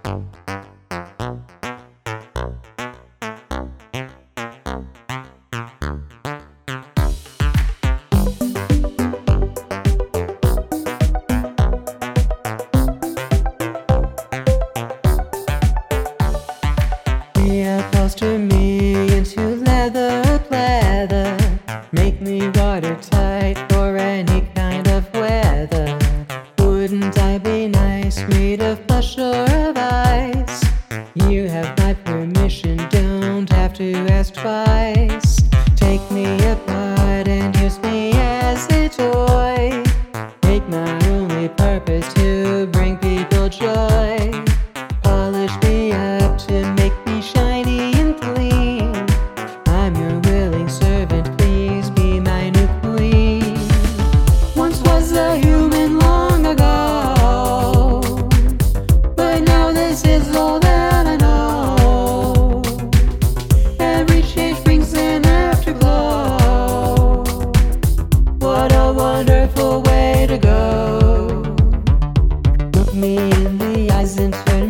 Upholster me into leather pleather, make me watertight for any kind of weather. Wouldn't I be nice, made of plush or of ice? You have my permission, don't have to ask twice. Take me apart and use me as a toy. Make my only purpose to bring people joy. Polish me up to make me shiny and clean. I'm your willing servant, please be my new queen. Once was a human long ago, but now this is all that I know. Every change brings an afterglow. What a wonderful way to go. Look me in the eyes and turn